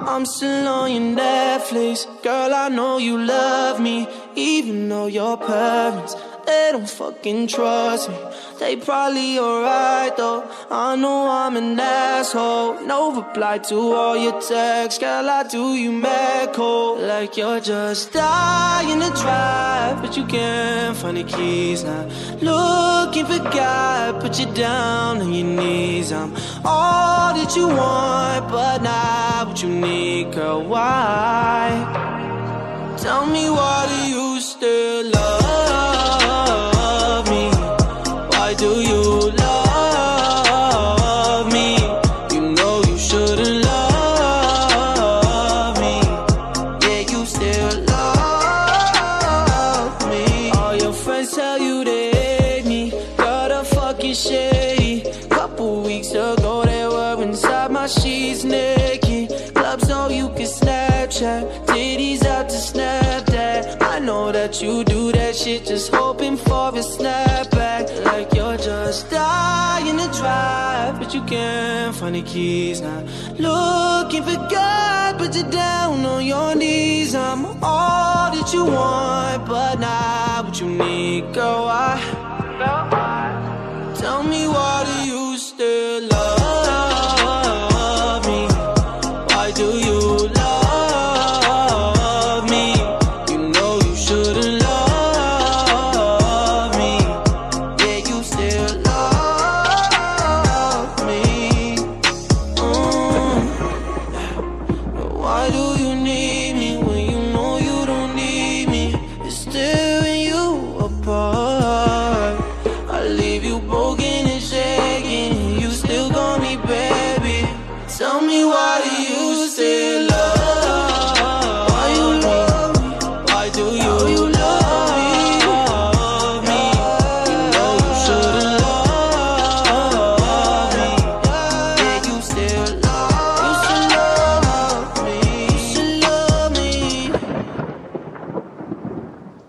I'm still on your Netflix. Girl, I know you love me, even though your parents, they don't fucking trust me. They probably alright though, I know I'm an asshole. No reply to all your texts, girl, I do you mad cold. Like you're just dying to drive, but you can't find the keys now. Looking for God, put you down on your knees. I'm all that you want, but not what you need, girl, why? Tell me, why do you still love me? Why do you love me? You know you shouldn't love me. Yeah, you still love me. All your friends tell you they hate me, got a fucking shady. Couple weeks ago they were inside my sheets naked. Clubs so you can Snapchat, titties out to Snapchat. I know that you do that shit, just hoping for a snapback. Like you're just dying to drive, but you can't find the keys now. Looking for God, but you're down on your knees. I'm all that you want, but not what you need, girl, why? Tell me, why do you still